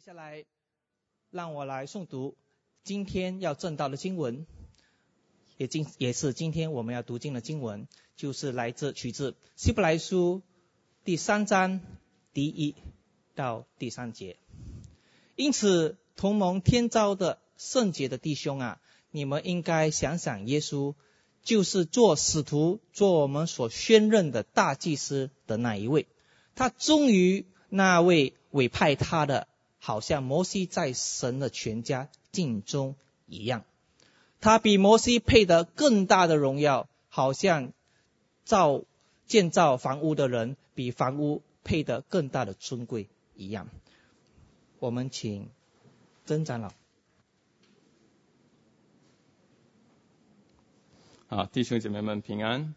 下来，让我来诵读今天要证道的经文，也是今天我们要读经的经文，就是取自希伯来书第3章第1到第3节。因此，同蒙天召的圣洁的弟兄啊，你们应该想想耶稣，就是做使徒、做我们所宣认的大祭司的那一位。他忠于那位委派他的，好像摩西在神的全家尽忠一样。他比摩西配得更大的荣耀，好像建造房屋的人比房屋配得更大的尊贵一样。我们请曾长老。 好，弟兄姐妹们平安。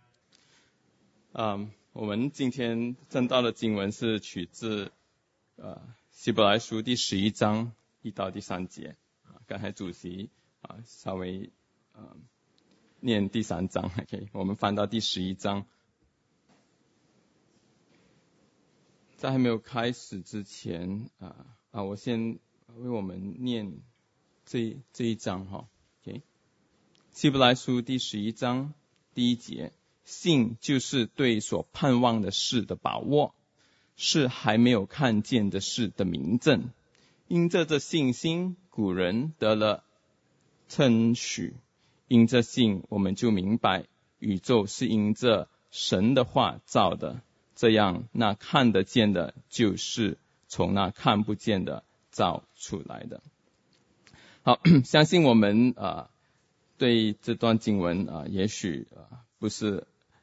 我们今天证道的经文是取自希伯来书第11章1到第3节。刚才主席稍微念第3章 ，OK， 我们翻到第11章。在还没有开始之前我先为我们念这一章哈 ，OK。希伯来书第11章第1节，信就是对所盼望的事的把握，是还没有看见的事的明证。因着这信心，古人得了称许；因着信，我们就明白宇宙是因着神的话造的，这样那看得见的就是从那看不见的造出来的。好，相信我们对这段经文也许不是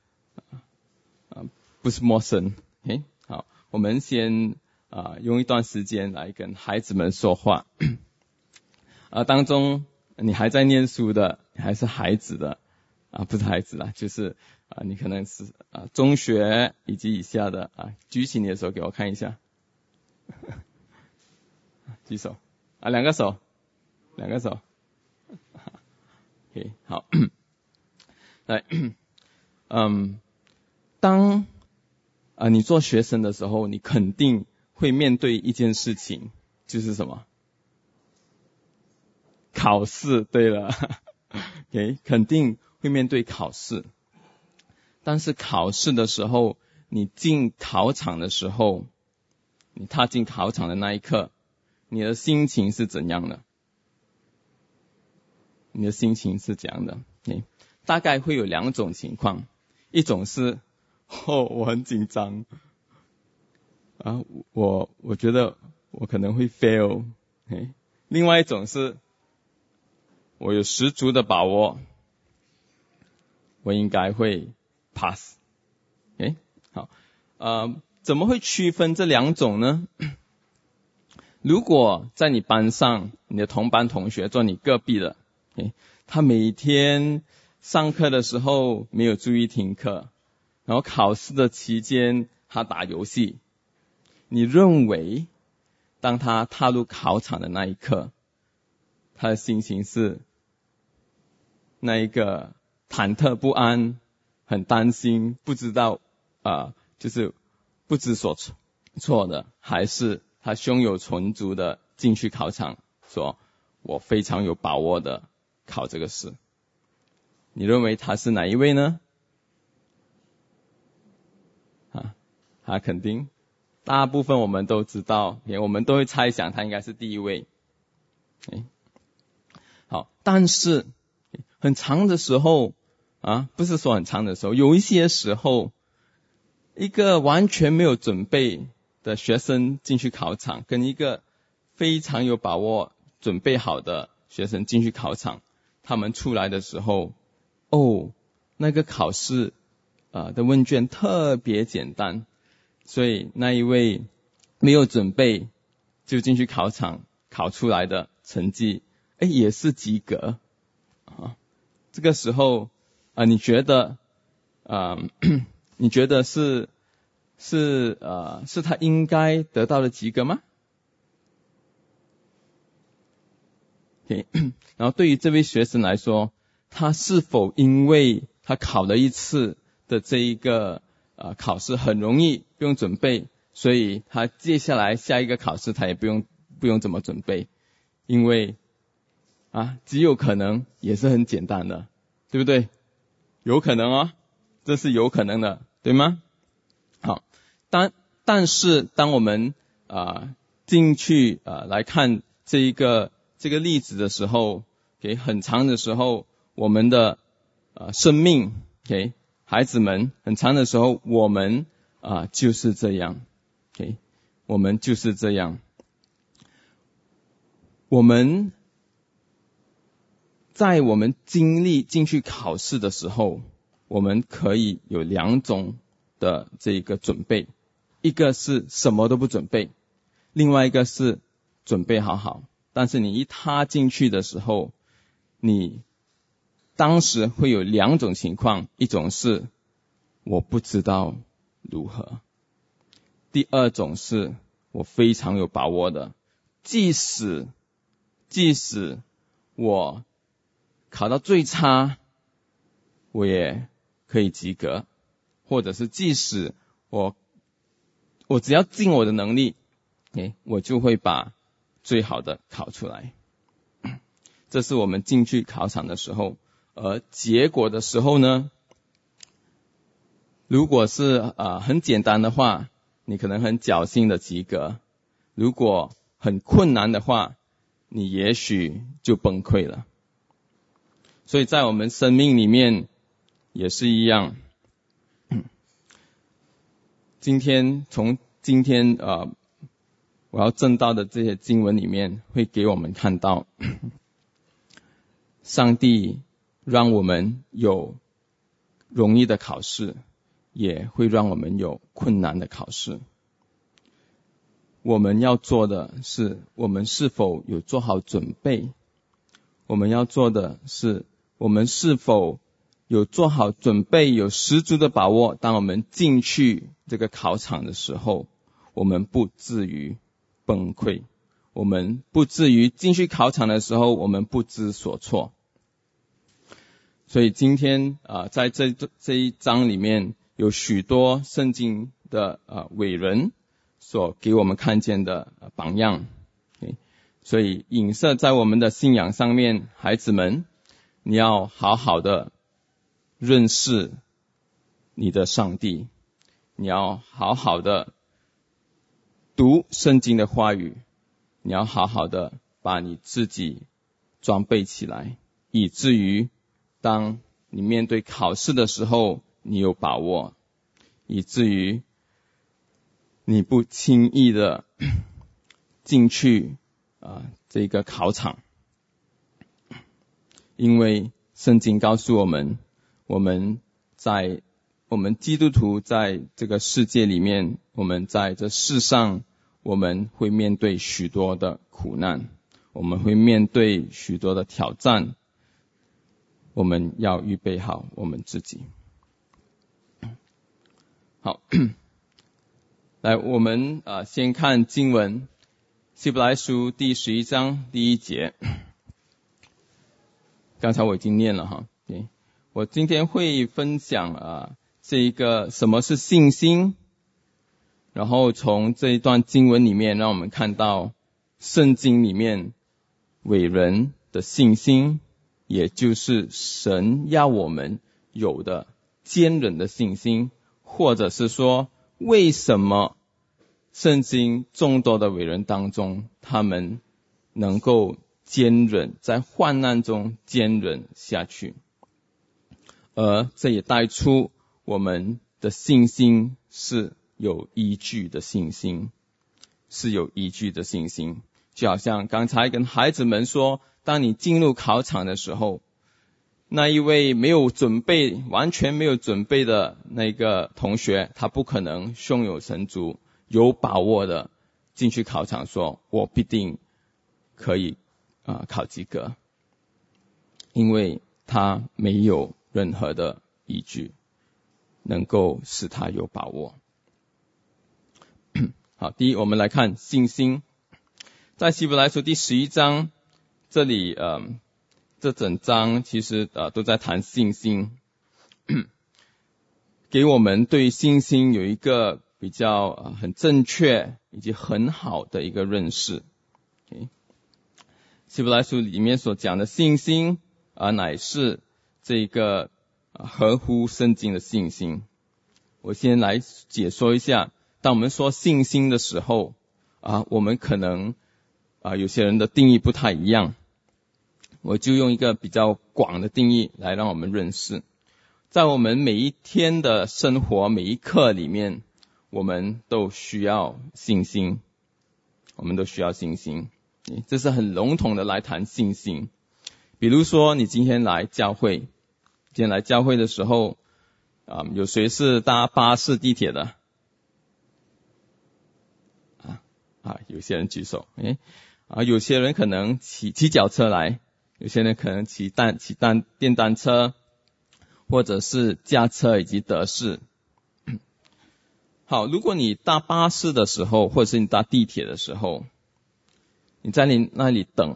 陌生。好，我们先用一段时间来跟孩子们说话。当中你还在念书的，你还是孩子的不是孩子啦，就是你可能是中学以及以下的举起你的手给我看一下。举手两个手。OK， 好。来，当你做学生的时候，你肯定会面对一件事情，就是什么？考试。对了，OK， 肯定会面对考试。但是考试的时候，你进考场的时候，你踏进考场的那一刻，你的心情是怎样的？你的心情是怎样的？大概会有2种情况，一种是我很紧张我觉得我可能会 fail， 另外一种是我有十足的把握，我应该会 pass。好，怎么会区分这2种呢？如果在你班上，你的同班同学坐你隔壁的，他每天上课的时候没有注意听课，然后考试的期间他打游戏，你认为当他踏入考场的那一刻，他的心情是那一个忐忑不安，很担心，不知道就是不知所措的，还是他胸有成竹的进去考场，说我非常有把握的考这个试？你认为他是哪一位呢？他肯定大部分我们都知道，我们都会猜想他应该是第一位。好，但是很长的时候不是说很长的时候，有一些时候，一个完全没有准备的学生进去考场，跟一个非常有把握准备好的学生进去考场，他们出来的时候，那个考试的问卷特别简单，所以那一位没有准备就进去考场考出来的成绩也是及格这个时候你觉得是他应该得到的及格吗？Okay， 然后对于这位学生来说，他是否因为他考了一次的这一个考试很容易不用准备，所以他接下来下一个考试他也不用不用怎么准备，因为极有可能也是很简单的，对不对？有可能哦，这是有可能的，对吗？好，但是当我们进去来看这个例子的时候，很长的时候，我们的生命，孩子们，很长的时候，我们就是这样，我们就是这样。我们在我们经历进去考试的时候，我们可以有2种的这个准备，一个是什么都不准备，另外一个是准备好好，但是你一踏进去的时候，你当时会有2种情况，一种是我不知道如何，第二种是我非常有把握的，即使我考到最差，我也可以及格，或者是即使我只要尽我的能力，我就会把最好的考出来。这是我们进去考场的时候。而结果的时候呢，如果是很简单的话，你可能很侥幸的及格，如果很困难的话，你也许就崩溃了。所以在我们生命里面也是一样。从今天我要证道的这些经文里面，会给我们看到上帝让我们有容易的考试，也会让我们有困难的考试。我们要做的是，我们是否有做好准备？我们要做的是，我们是否有做好准备，有十足的把握，当我们进去这个考场的时候，我们不至于崩溃，我们不至于进去考场的时候，我们不知所措。所以今天在这一章里面，有许多圣经的伟人所给我们看见的榜样。所以影射在我们的信仰上面，孩子们，你要好好的认识你的上帝，你要好好的读圣经的话语，你要好好的把你自己装备起来，以至于当你面对考试的时候，你有把握，以至于你不轻易的进去这个考场。因为圣经告诉我们，我们基督徒在这个世界里面，我们在这世上，我们会面对许多的苦难，我们会面对许多的挑战，我们要预备好我们自己。好，来，我们先看经文，希伯来书第11章第1节。刚才我已经念了哈，我今天会分享这一个什么是信心，然后从这一段经文里面，让我们看到圣经里面伟人的信心，也就是神要我们有的坚忍的信心，或者是说为什么圣经众多的伟人当中，他们能够坚忍，在患难中坚忍下去。而这也带出我们的信心是有依据的信心，是有依据的信心。就好像刚才跟孩子们说，当你进入考场的时候，那一位没有准备，完全没有准备的那个同学，他不可能胸有成竹，有把握的进去考场说，我必定可以考及格，因为他没有任何的依据能够使他有把握。好，第一，我们来看信心。在希伯来书第11章这里，这整章其实都在谈信心，给我们对信心有一个比较很正确以及很好的一个认识。 希伯来书里面所讲的信心乃是这个合乎圣经的信心。我先来解说一下，当我们说信心的时候我们可能有些人的定义不太一样，我就用一个比较广的定义来让我们认识。在我们每一天的生活每一刻里面，我们都需要信心，这是很笼统的来谈信心。比如说你今天来教会的时候有谁是搭巴士地铁的有些人举手有些人可能骑脚车来，有些人可能骑电单车，或者是驾车以及德士。好，如果你搭巴士的时候，或者是你搭地铁的时候，你在你那里等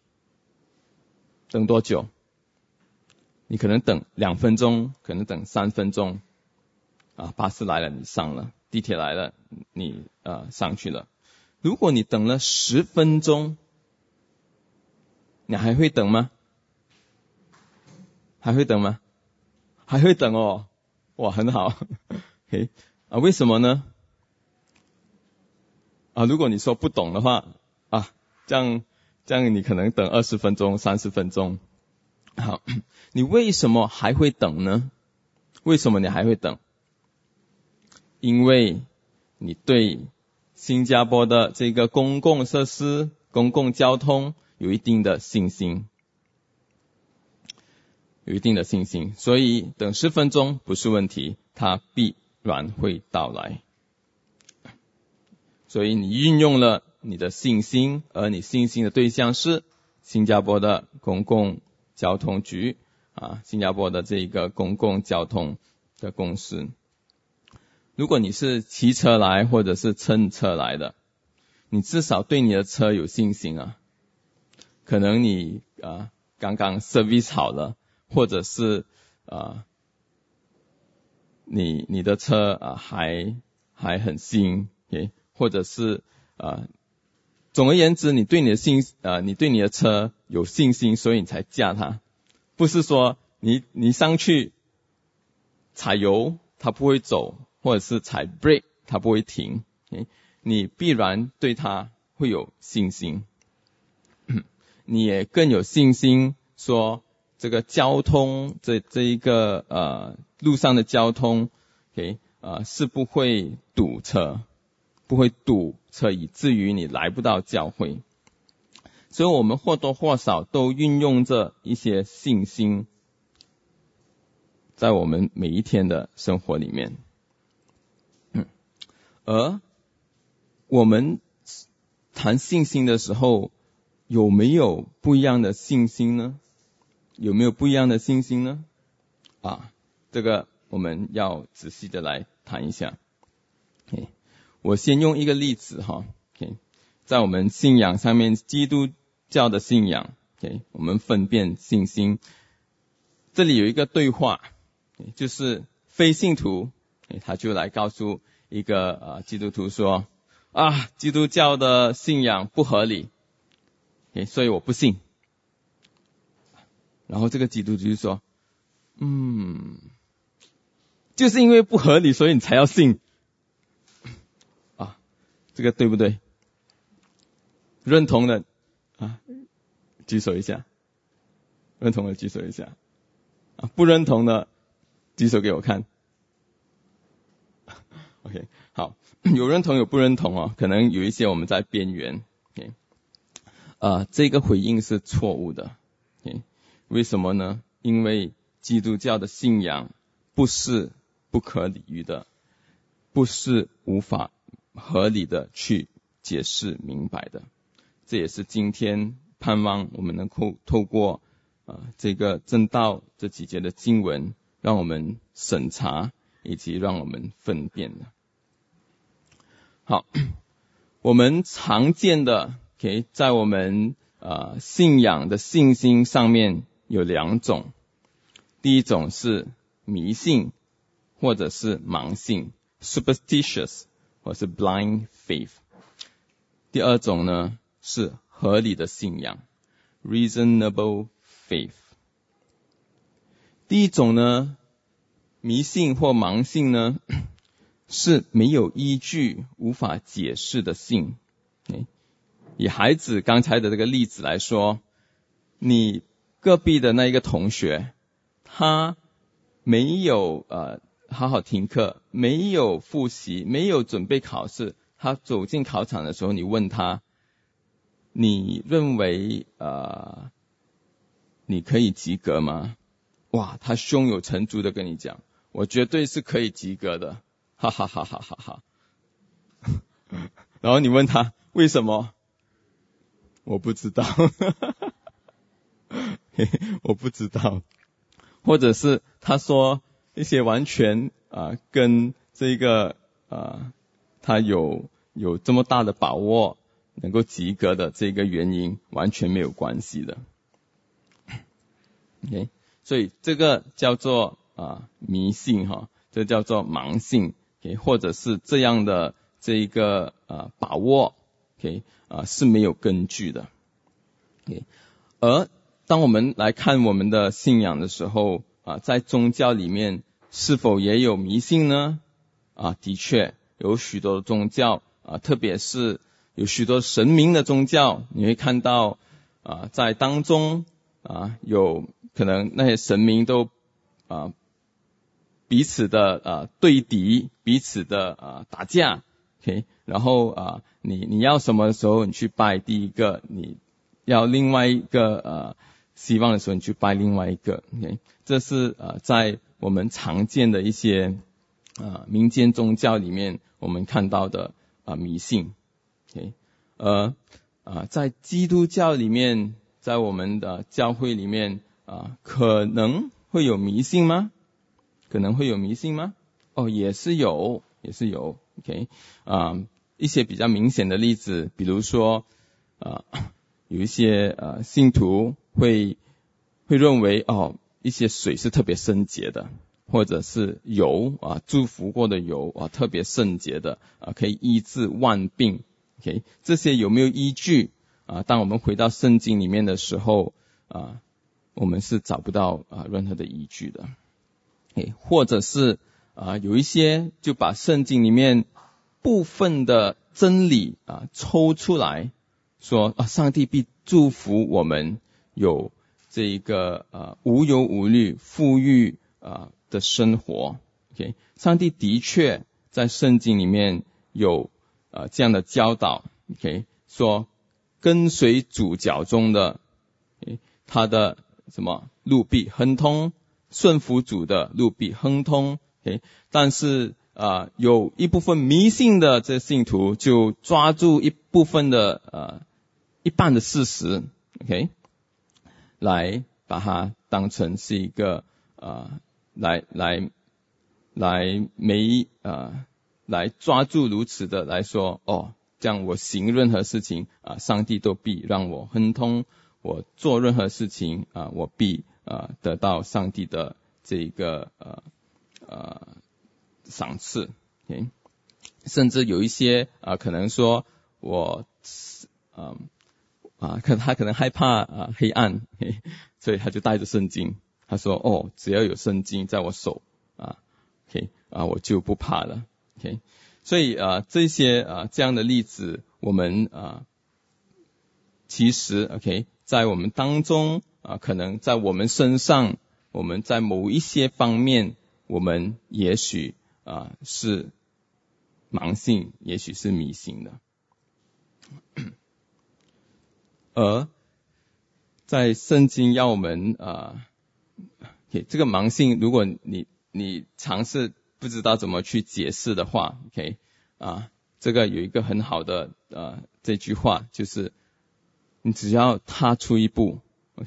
多久？你可能等2分钟，可能等3分钟巴士来了你上了，地铁来了你上去了。如果你等了10分钟，你还会等吗？还会等哦，哇，很好。为什么呢？如果你说不懂的话这样你可能等20分钟、30分钟。好，你为什么还会等呢？为什么你还会等？因为你对新加坡的这个公共设施、公共交通有一定的信心，所以等10分钟不是问题，它必然会到来。所以你运用了你的信心，而你信心的对象是新加坡的公共交通局新加坡的这个公共交通的公司。如果你是骑车来或者是乘车来的，你至少对你的车有信心可能你刚刚 service 好了，或者是你的车还很新或者是总而言之你对你的车有信心，所以你才驾它，不是说你上去踩油它不会走，或者是踩 brake 它不会停你必然对它会有信心。你也更有信心说这个交通这一个路上的交通是不会堵车以至于你来不到教会。所以我们或多或少都运用着一些信心在我们每一天的生活里面。而我们谈信心的时候，有没有不一样的信心呢？这个我们要仔细的来谈一下。我先用一个例子在我们信仰上面，基督教的信仰我们分辨信心。这里有一个对话，就是非信徒他就来告诉一个基督徒说基督教的信仰不合理所以我不信。然后这个基督徒就说就是因为不合理所以你才要信这个对不对？认同的举手一下，认同的举手一下不认同的举手给我看。OK， 好，有认同有不认同可能有一些我们在边缘这个回应是错误的为什么呢？因为基督教的信仰不是不可理喻的，不是无法合理的去解释明白的。这也是今天盼望我们能够透过这个正道这几节的经文，让我们审查以及让我们分辨的。好，我们常见的在我们信仰的信心上面有2种。第一种是迷信或者是盲信 superstitious 或是 blind faith。第二种呢是合理的信仰 reasonable faith。 第一种呢，迷信或盲信呢，是没有依据无法解释的信。以孩子刚才的这个例子来说，你隔壁的那一个同学，他没有好好听课，没有复习，没有准备考试，他走进考场的时候，你问他，你认为你可以及格吗？哇，他胸有成竹的跟你讲，我绝对是可以及格的，哈哈哈哈哈哈。然后你问他为什么？我不知道我不知道。或者是他说一些完全跟这个他有这么大的把握能够及格的这个原因完全没有关系的。OK， 所以这个叫做迷信这叫做盲信，或者是这样的这一个把握是没有根据的。而当我们来看我们的信仰的时候在宗教里面是否也有迷信呢？的确有许多宗教特别是有许多神明的宗教，你会看到在当中有可能那些神明都彼此的对敌，彼此的打架。然后你要什么的时候你去拜第一个，你要另外一个希望的时候你去拜另外一个。这是在我们常见的一些民间宗教里面我们看到的迷信。在基督教里面，在我们的教会里面可能会有迷信吗？可能会有迷信吗？也是有。一些比较明显的例子，比如说有一些信徒会认为一些水是特别圣洁的，或者是油祝福过的油特别圣洁的可以医治万病。这些有没有依据当我们回到圣经里面的时候我们是找不到任何的依据的。或者是有一些就把圣经里面部分的真理抽出来说上帝必祝福我们有这一个无忧无虑富裕的生活。上帝的确在圣经里面有这样的教导。说跟随主脚中的他的什么路必亨通，顺服主的路必亨通。但是有一部分迷信的这信徒就抓住一部分的一半的事实来把它当成是一个来抓住如此的来说这样我行任何事情上帝都必让我亨通，我做任何事情我必得到上帝的这个赏赐。甚至有一些可能说我他可能害怕黑暗所以他就带着圣经，他说只要有圣经在我手我就不怕了。所以这些这样的例子我们其实在我们当中可能在我们身上，我们在某一些方面我们也许是盲信，也许是迷信的。而在圣经要我们这个盲信，如果你尝试不知道怎么去解释的话这个有一个很好的这句话，就是你只要踏出一步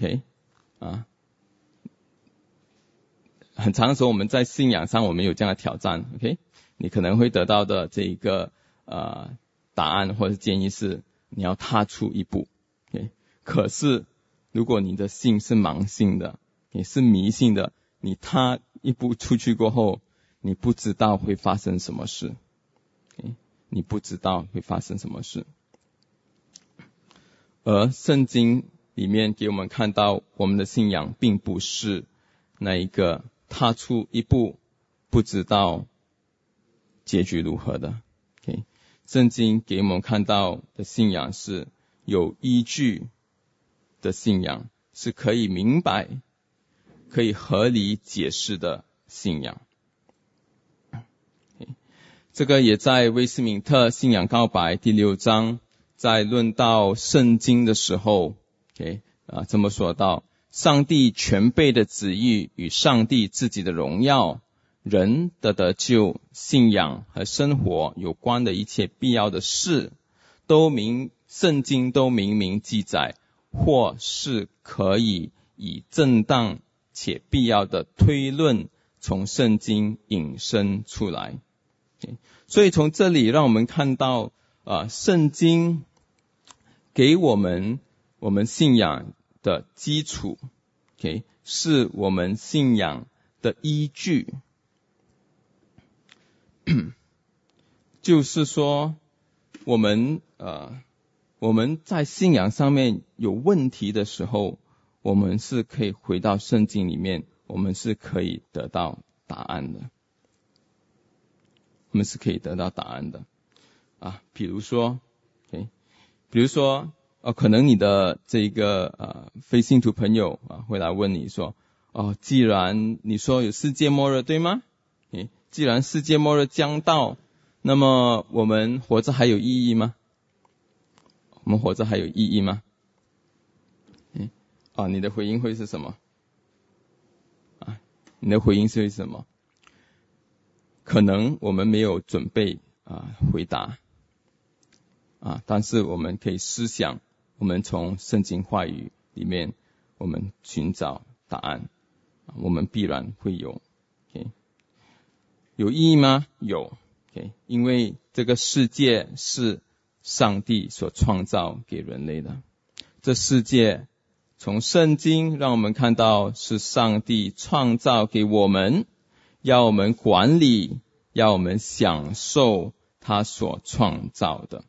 很长的时候我们在信仰上我们有这样的挑战你可能会得到的这一个答案或者建议是你要踏出一步可是如果你的信是盲信的，你是迷信的，你踏一步出去过后你不知道会发生什么事你不知道会发生什么事。 而圣经里面给我们看到，我们的信仰并不是那一个踏出一步不知道结局如何的。Okay? 圣经给我们看到的信仰是有依据的信仰，是可以明白、可以合理解释的信仰。这个也在威斯敏特信仰告白第6章，在论到圣经的时候，这么说到：上帝全备的旨意与上帝自己的荣耀，人的得救、信仰和生活有关的一切必要的事，圣经都明明记载，或是可以以正当且必要的推论从圣经引申出来。所以从这里让我们看到圣经给我们信仰的基础，是我们信仰的依据。就是说我们在信仰上面有问题的时候，我们是可以回到圣经里面，我们是可以得到答案的。我们是可以得到答案的比如说可能你的这个非信徒朋友会来问你说，既然你说有世界末日，对吗？既然世界末日将到，那么我们活着还有意义吗？我们活着还有意义吗？你的回应会是什么？你的回应是什么？可能我们没有准备回答但是我们可以思想，我们从圣经话语里面我们寻找答案，我们必然会有。有意义吗？有。因为这个世界是上帝所创造给人类的，这世界从圣经让我们看到是上帝创造给我们，要我们管理，要我们享受他所创造的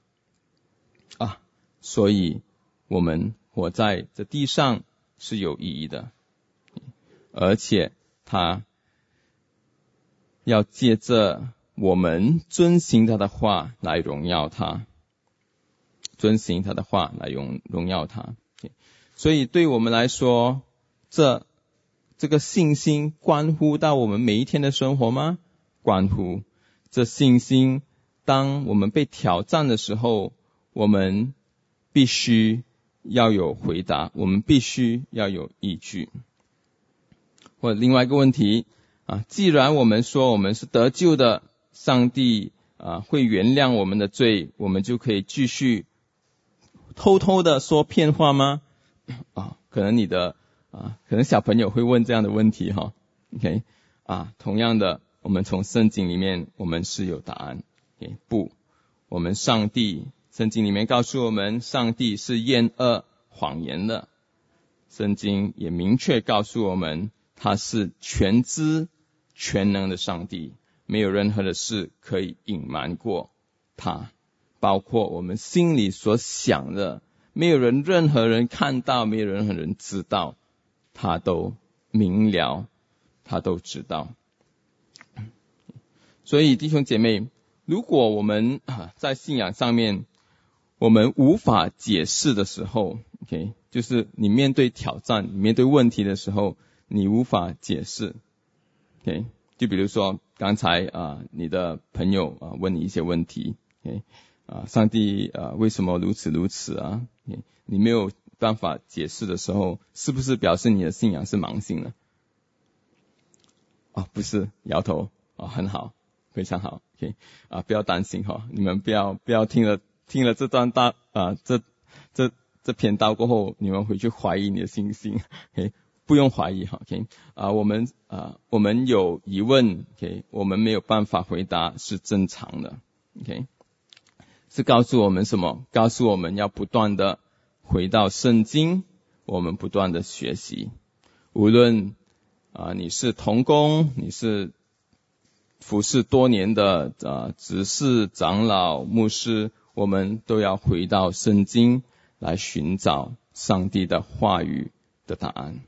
所以我们活在这地上是有意义的，而且他要借着我们遵行他的话来荣耀他，遵行他的话来荣耀他。所以对我们来说，这个信心关乎到我们每一天的生活吗？关乎。这信心当我们被挑战的时候，我们必须要有回答，我们必须要有依据。或者另外一个问题既然我们说我们是得救的，上帝会原谅我们的罪，我们就可以继续偷偷的说骗话吗？可能小朋友会问这样的问题同样的，我们从圣经里面我们是有答案。不，我们圣经里面告诉我们，上帝是厌恶谎言的。圣经也明确告诉我们，他是全知全能的上帝，没有任何的事可以隐瞒过他，包括我们心里所想的，没有任何人看到，没有任何人知道，他都明了，他都知道。所以弟兄姐妹，如果我们在信仰上面我们无法解释的时候就是你面对挑战，你面对问题的时候，你无法解释就比如说刚才你的朋友问你一些问题上帝为什么如此你没有办法解释的时候，是不是表示你的信仰是盲信呢？不是，摇头很好，非常好不要担心你们不要听了这段这篇道过后，你们回去怀疑你的信心不用怀疑我们有疑问我们没有办法回答是正常的是告诉我们什么？告诉我们要不断的回到圣经，我们不断的学习。无论你是同工，你是服侍多年的执事、长老、牧师，我们都要回到圣经来寻找上帝的话语的答案。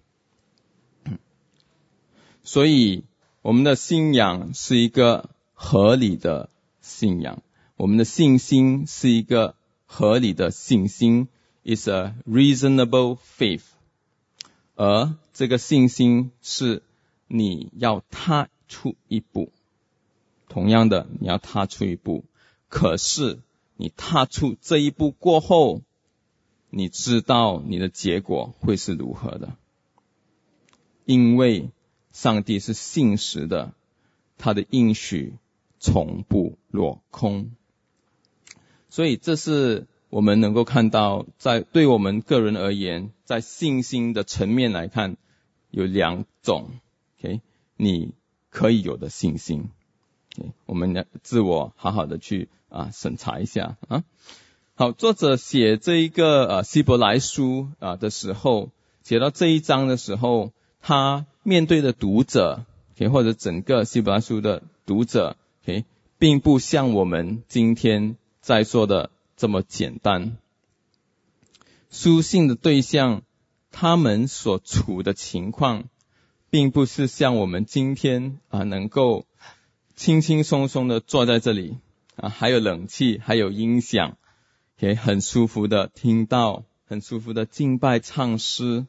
所以我们的信仰是一个合理的信仰，我们的信心是一个合理的信心 is a reasonable faith。 而这个信心是你要踏出一步，同样的你要踏出一步，可是你踏出这一步过后，你知道你的结果会是如何的，因为上帝是信实的，他的应许从不落空。所以这是我们能够看到，在对我们个人而言，在信心的层面来看，有两种 OK 你可以有的信心。Okay, 我们要自我好好的去审查一下啊。好，作者写这一个希伯来书的时候，写到这一章的时候，他面对的读者 OK 或者整个希伯来书的读者 OK 并不像我们今天在说的这么简单。书信的对象，他们所处的情况并不是像我们今天能够轻轻松松的坐在这里还有冷气，还有音响，也很舒服的听到，很舒服的敬拜唱诗。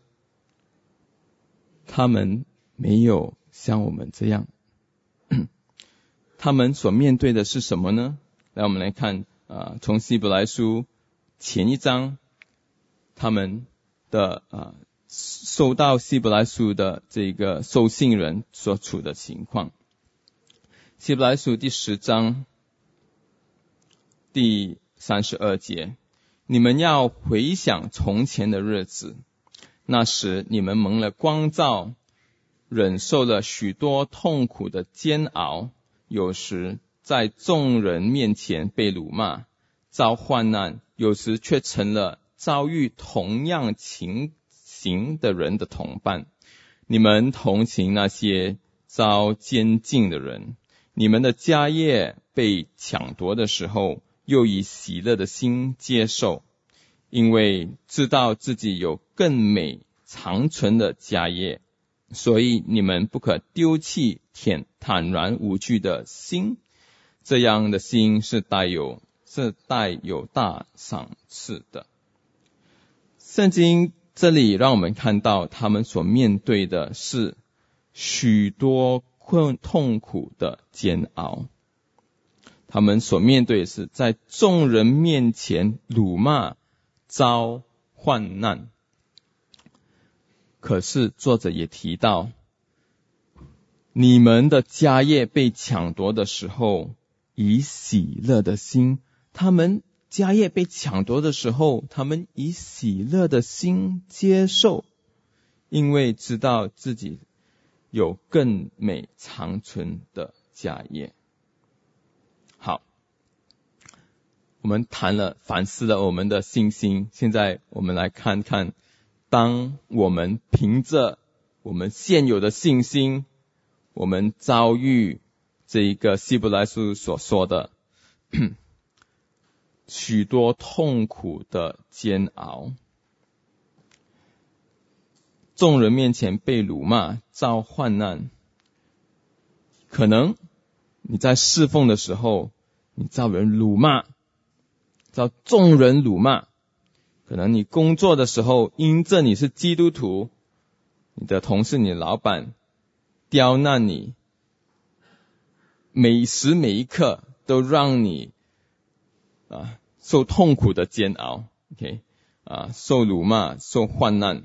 他们没有像我们这样。他们所面对的是什么呢？来，我们来看从希伯来书前一章，他们的收到希伯来书的这个受信人所处的情况。希伯来书第10章第32节，你们要回想从前的日子，那时你们蒙了光照，忍受了许多痛苦的煎熬，有时在众人面前被辱骂，遭患难，有时却成了遭遇同样情形的人的同伴。你们同情那些遭监禁的人，你们的家业被抢夺的时候，又以喜乐的心接受，因为知道自己有更美长存的家业，所以你们不可丢弃坦然无惧的心，这样的心是带有大赏赐的。圣经这里让我们看到，他们所面对的是许多痛苦的煎熬，他们所面对的是在众人面前辱骂，遭患难。可是作者也提到，你们的家业被抢夺的时候，以喜乐的心，他们家业被抢夺的时候，他们以喜乐的心接受，因为知道自己有更美长存的家业。好，我们反思了我们的信心，现在我们来看看，当我们凭着我们现有的信心，我们遭遇这一个希伯来书所说的许多痛苦的煎熬，众人面前被辱骂，遭患难。可能你在侍奉的时候，你遭人辱骂，遭众人辱骂。可能你工作的时候，因着你是基督徒，你的同事、你的老板刁难你，每时每一刻都让你受痛苦的煎熬 ，OK， 受辱骂、受患难。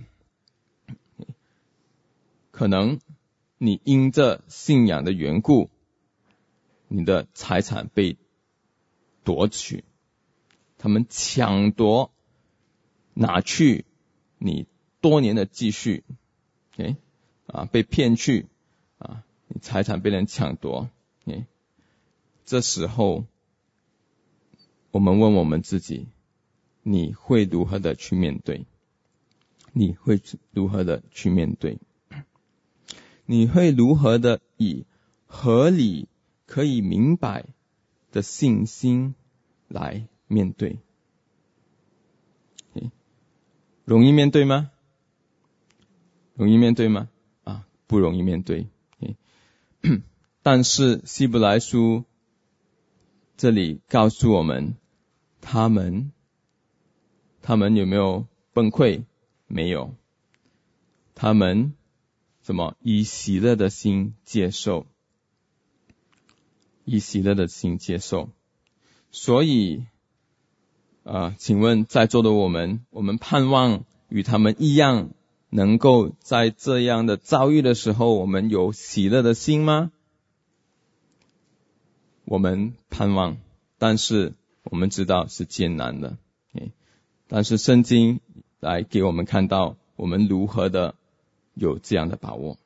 可能你因着信仰的缘故，你的财产被夺取，他们抢夺，拿去你多年的积蓄 ，OK， 被骗去，你财产被人抢夺，OK， 这时候我们问我们自己，你会如何的去面对？你会如何的去面对？你会如何的以合理可以明白的信心来面对？ 容易面对吗？容易面对吗？不容易面对。但是希伯来书这里告诉我们，他们有没有崩溃？没有。他们以喜乐的心接受，以喜乐的心接受。所以请问在座的我们盼望与他们一样，能够在这样的遭遇的时候，我们有喜乐的心吗？我们盼望，但是我们知道是艰难的。但是圣经来给我们看到，我们如何的有这样的把握。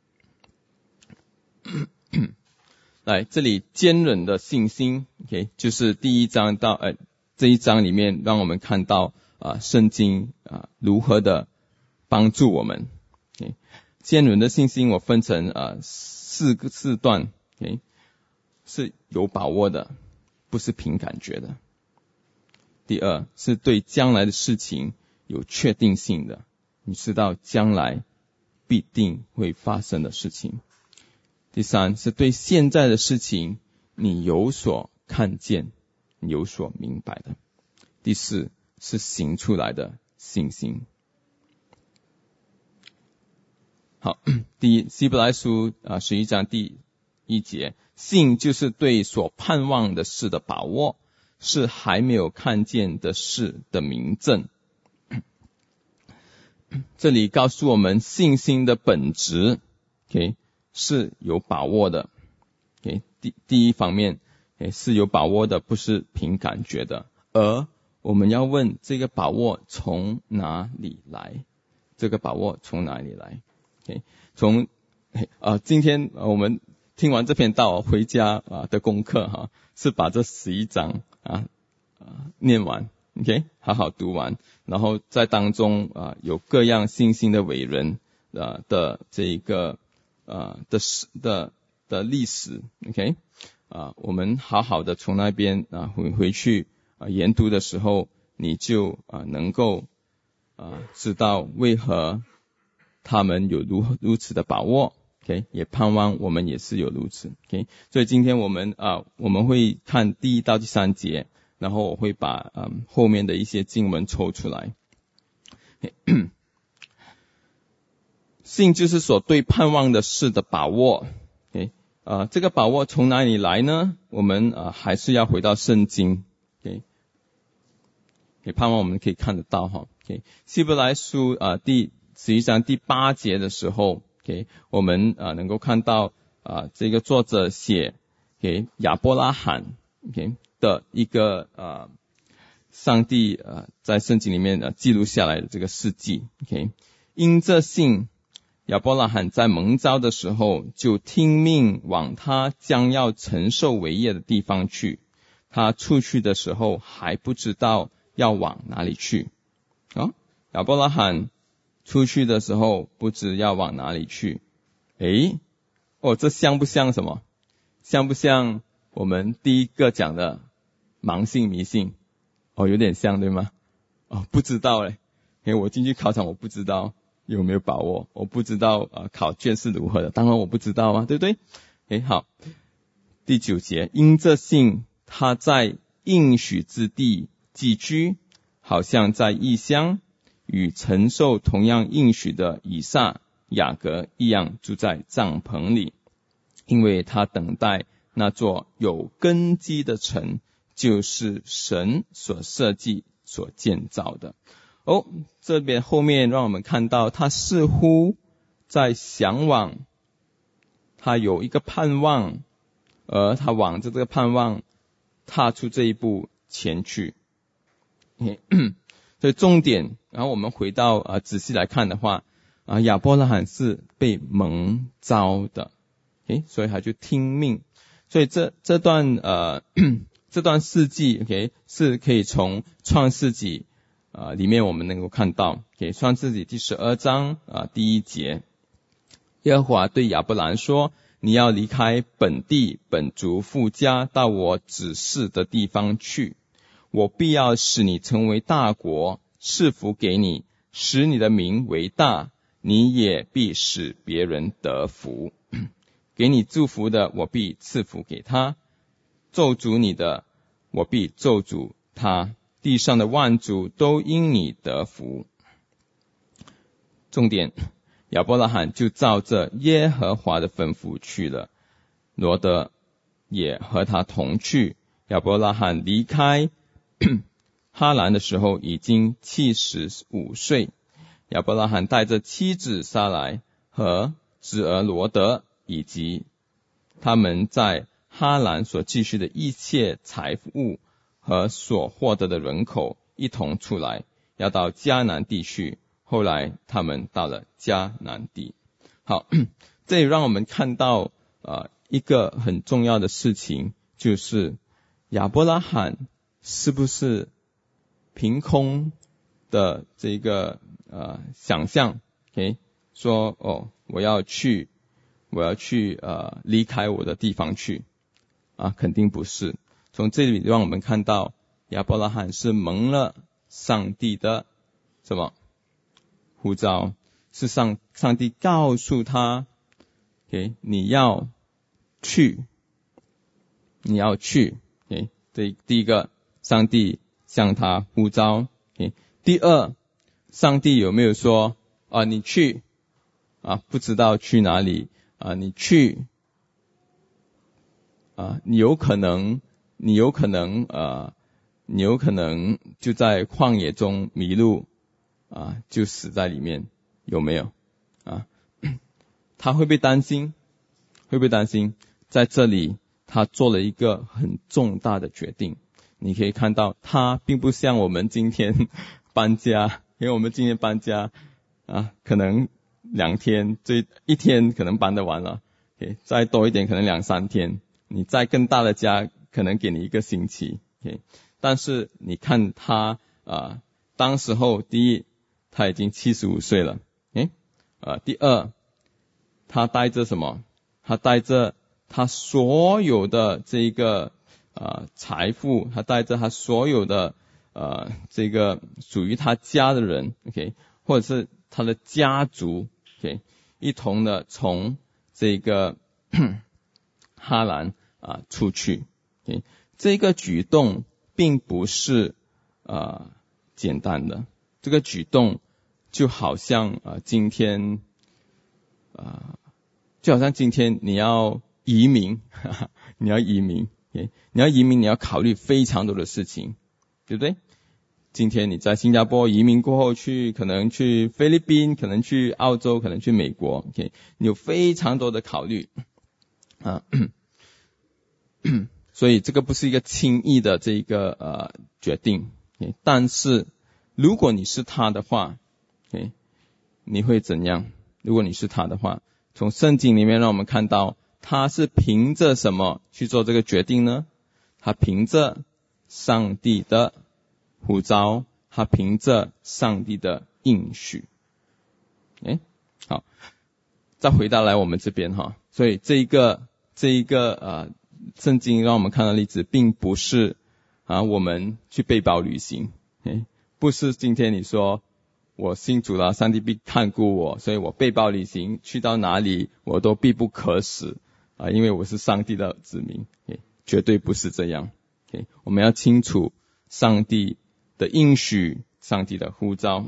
来，这里坚韧的信心，就是第一章到这一章里面让我们看到圣经如何的帮助我们。坚韧的信心我分成四段，是有把握的，不是凭感觉的。第二，是对将来的事情有确定性的，你知道将来必定会发生的事情。第三，是对现在的事情你有所看见，有所明白的。第四，是行出来的信心。好，第一，希伯来书11章第1节，信就是对所盼望的事的把握，是还没有看见的事的明证。这里告诉我们信心的本质是有把握的。第一方面是有把握的，不是凭感觉的。而我们要问，这个把握从哪里来？这个把握从哪里来？今天我们听完这篇道回家的功课是把这11章念完，好好读完，然后在当中有各样信心的伟人的这一个的历史，我们好好的从那边回去研读的时候，你就能够知道为何他们有如此的把握。也盼望我们也是有如此。所以今天我们会看第1到第3节，然后我会把后面的一些经文抽出来。信就是所对盼望的事的把握。这个把握从哪里来呢？我们还是要回到圣经。盼望我们可以看得到希伯来书第11章第8节的时候，我们能够看到这个作者写给亚伯拉罕的一个上帝在圣经里面记录下来的这个事迹。因这信，亚伯拉罕在蒙召的时候就听命往他将要承受为业的地方去，他出去的时候还不知道要往哪里去。亚伯拉罕出去的时候不知要往哪里去。这像不像什么？像不像我们第一个讲的盲信迷信？有点像，对吗？不知道我进去考场我不知道有没有把握，我不知道考卷是如何的，当然我不知道对不对？好，第9节，因这信他在应许之地寄居，好像在异乡，与承受同样应许的以撒、雅各一样住在帐篷里，因为他等待那座有根基的城，就是神所设计所建造的。这边后面让我们看到他似乎在向往，他有一个盼望，而他往着这个盼望踏出这一步前去。所以重点，然后我们回到仔细来看的话，亚伯拉罕是被蒙召的，所以他就听命。所以这段事迹是可以从创世纪里面我们能够看到。创世纪第12章第1节，耶和华对亚伯兰说，你要离开本地本族父家，到我指示的地方去，我必要使你成为大国，赐福给你， 使你的名为大，你也必使别人得福。给你祝福的，我必赐福给他；咒诅你的，我必咒诅他。地上的万族都因你得福。重点，亚伯拉罕就照着耶和华的吩咐去了，罗得也和他同去。亚伯拉罕离开哈兰的时候已经75岁。亚伯拉罕带着妻子撒来和侄儿罗得，以及他们在哈兰所积蓄的一切财物和所获得的人口一同出来，要到迦南地去。后来他们到了迦南地。好，这里让我们看到一个很重要的事情，就是亚伯拉罕是不是凭空的这个想象，OK， 说我要去离开我的地方去肯定不是。从这里让我们看到亚伯拉罕是蒙了上帝的什么呼召，是上帝告诉他，OK， 你要去，OK， 这第一个，上帝向他呼召，OK， 第二，上帝有没有说你去不知道去哪里你去你有可能就在旷野中迷路就死在里面，有没有他会不会担心？在这里他做了一个很重大的决定。你可以看到他并不像我们今天搬家，因为我们今天搬家可能2天，这1天可能搬得完了，okay， 再多一点可能2-3天，你再更大的家可能给你1个星期，okay， 但是你看他当时候，第一他已经75岁了，第二他带着什么？他带着他所有的这个财富，他带着他所有的这个属于他家的人 ，OK， 或者是他的家族 ，OK， 一同的从这个哈兰出去 ，OK， 这个举动并不是简单的，这个举动就好像今天你要移民你要移民，你要考虑非常多的事情，对不对？今天你在新加坡移民过后可能去菲律宾，可能去澳洲，可能去美国， OK， 你有非常多的考虑所以这个不是一个轻易的这个决定，okay， 但是如果你是他的话，okay， 你会怎样？如果你是他的话，从圣经里面让我们看到他是凭着什么去做这个决定呢？他凭着上帝的呼召，他凭着上帝的应许。好，再回到来我们这边所以这一个圣经让我们看到例子，并不是我们去背包旅行，不是今天你说我信主了，上帝必看顾我，所以我背包旅行去到哪里我都必不可死因为我是上帝的子民，绝对不是这样。我们要清楚上帝的应许，上帝的呼召。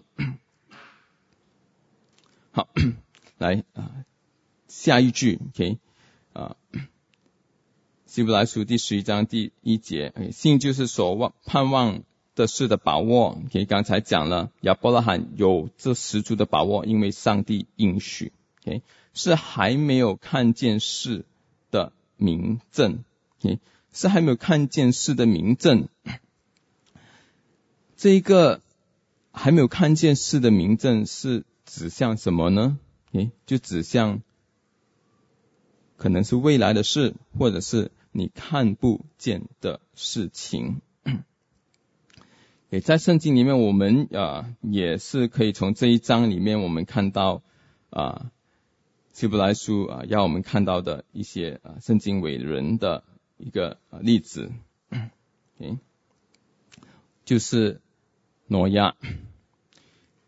好，来下一句希伯来书第11章第1节，信就是所盼望的事的把握。刚才讲了亚伯拉罕有这十足的把握，因为上帝应许，是还没有看见事的明证，是还没有看见事的明证。这一个还没有看见事的明证是指向什么呢？就指向可能是未来的事，或者是你看不见的事情。在圣经里面我们也是可以从这一章里面我们看到希伯来书要我们看到的一些圣经伟人的一个例子，就是挪亚。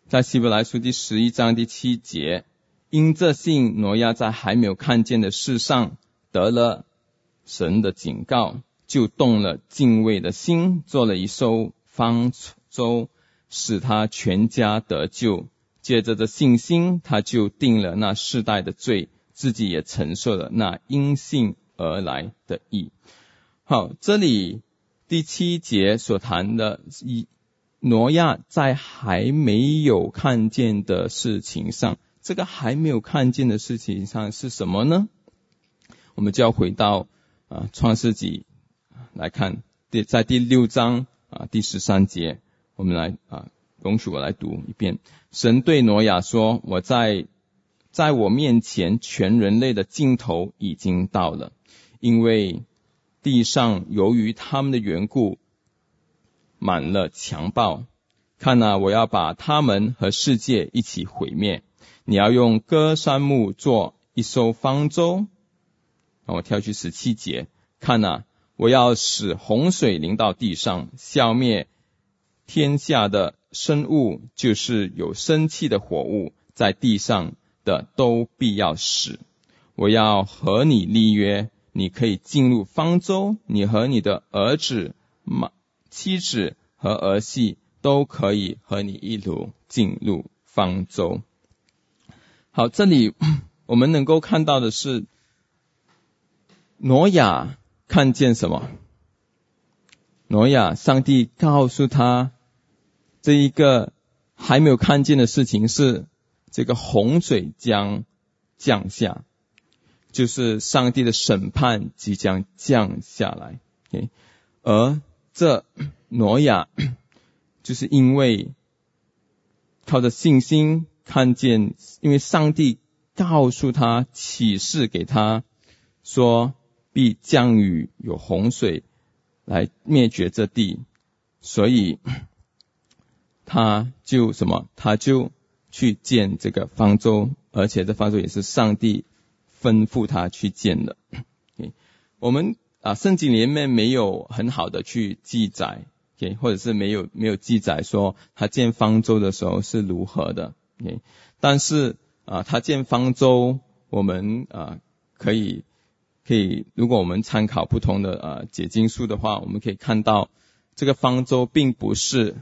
在希伯来书第11章第7节，因这信挪亚在还没有看见的事上得了神的警告，就动了敬畏的心，做了一艘方舟，使他全家得救。借着这信心，他就定了那世代的罪，自己也承受了那因信而来的义。好，这里第7节所谈的挪亚在还没有看见的事情上，这个还没有看见的事情上是什么呢？我们就要回到创世纪来看，在第6章第13节，我们来容许我来读一遍。神对挪亚说，我在我面前全人类的尽头已经到了，因为地上由于他们的缘故满了强暴，看我要把他们和世界一起毁灭。你要用歌珊木做一艘方舟。我跳去17节，看我要使洪水临到地上，消灭天下的生物，就是有生气的活物，在地上的都必要死。我要和你立约，你可以进入方舟，你和你的儿子、妻子和儿媳都可以和你一同进入方舟。好，这里我们能够看到的是，挪亚看见什么？挪亚，上帝告诉他这一个还没有看见的事情是这个洪水将降下，就是上帝的审判即将降下来。而这挪亚就是因为靠着信心看见，因为上帝告诉他，启示给他说必降雨有洪水来灭绝这地，所以他就去建这个方舟，而且这方舟也是上帝吩咐他去建的。我们圣经里面没有很好的去记载，或者是没有记载说他建方舟的时候是如何的。但是他建方舟，我们可以如果我们参考不同的解经书的话，我们可以看到这个方舟并不是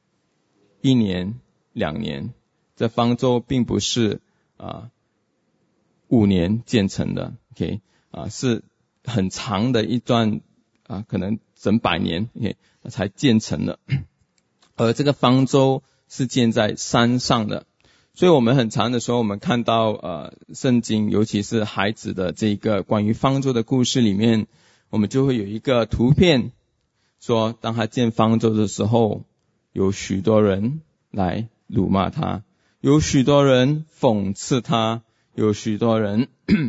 1年2年，这方舟并不是5年建成的，是很长的一段可能整100年才建成的。而这个方舟是建在山上的，所以我们很长的时候，我们看到圣经，尤其是孩子的这个关于方舟的故事里面，我们就会有一个图片，说当他建方舟的时候，有许多人来辱骂他，有许多人讽刺他，有许多人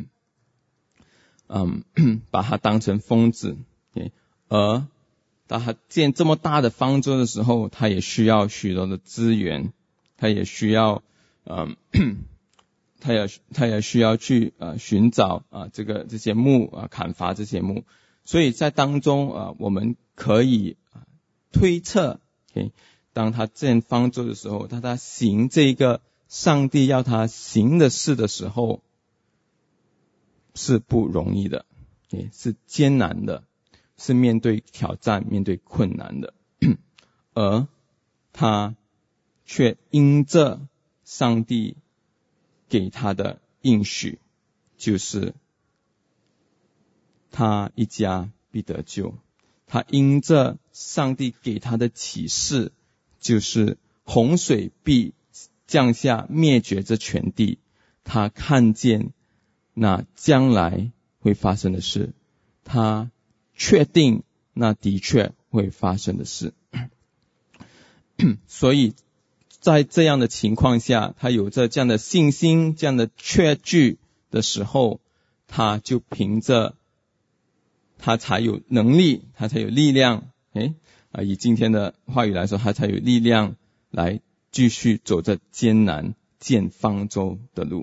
把他当成疯子。而当他建这么大的方舟的时候，他也需要许多的资源，他也需要他也需要去寻找这些木砍伐这些木。所以在当中我们可以推测，当他建方舟的时候，当他行这个上帝要他行的事的时候，是不容易的，是艰难的，是面对挑战，面对困难的。而他却因着上帝给他的应许，就是他一家必得救。他因着上帝给他的启示，就是洪水必降下灭绝这全地，他看见那将来会发生的事，他确定那的确会发生的事。所以在这样的情况下，他有着这样的信心，这样的确据的时候，他就凭着他才有能力，他才有力量，以今天的话语来说，他才有力量来继续走着艰难建方舟的路。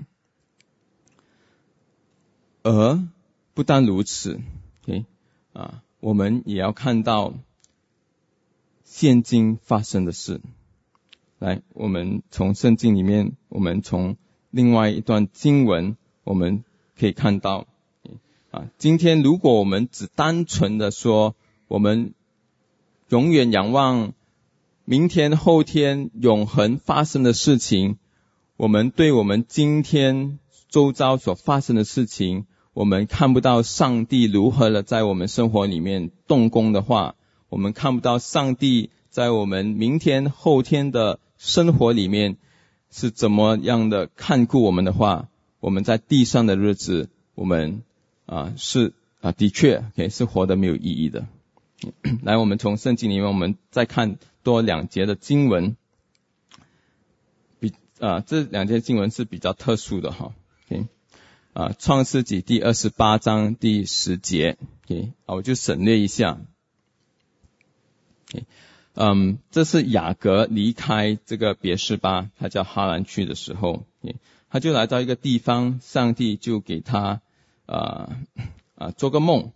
而不但如此，我们也要看到现今发生的事。 来，我们从圣经里面，我们从另外一段经文，我们可以看到今天如果我们只单纯的说，我们永远仰望明天后天永恒发生的事情，我们对我们今天周遭所发生的事情，我们看不到上帝如何的在我们生活里面动工的话，我们看不到上帝在我们明天后天的生活里面是怎么样的看顾我们的话，我们在地上的日子，我们的确是活得没有意义的。来，我们从圣经里面，我们再看多2节的经文，这2节经文是比较特殊的哈。创世纪第28章第10节，我就省略一下。这是雅各离开这个别是巴，他叫哈兰去的时候，他就来到一个地方，上帝就给他做个梦，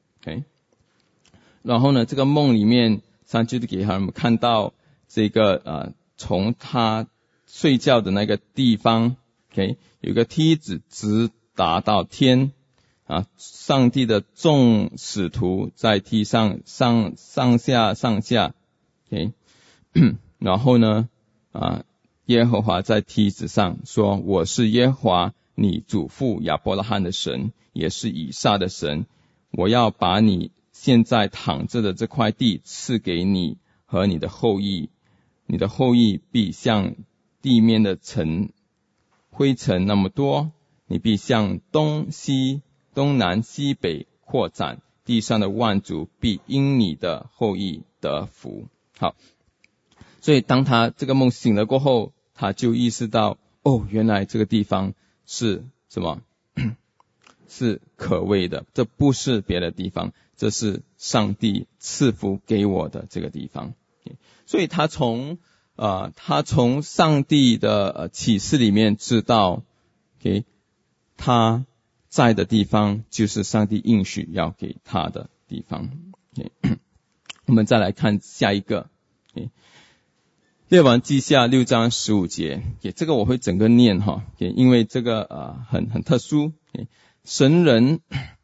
然后呢，这个梦里面，上帝就给他们看到这个从他睡觉的那个地方，有一个梯子直达到天，上帝的众使徒在梯上上下，然后呢，耶和华在梯子上说，我是耶和华你祖父亚伯拉罕的神，也是以撒的神，我要把你现在躺着的这块地赐给你和你的后裔，你的后裔必像地面的灰尘那么多，你必向东南西北扩展，地上的万族必因你的后裔得福。好，所以当他这个梦醒了过后，他就意识到，原来这个地方是什么？是可畏的，这不是别的地方，这是上帝赐福给我的这个地方。所以他从上帝的启示里面知道，他在的地方就是上帝应许要给他的地方。我们再来看下一个，列王记下6章15节，这个我会整个念哈，因为这个很特殊。神人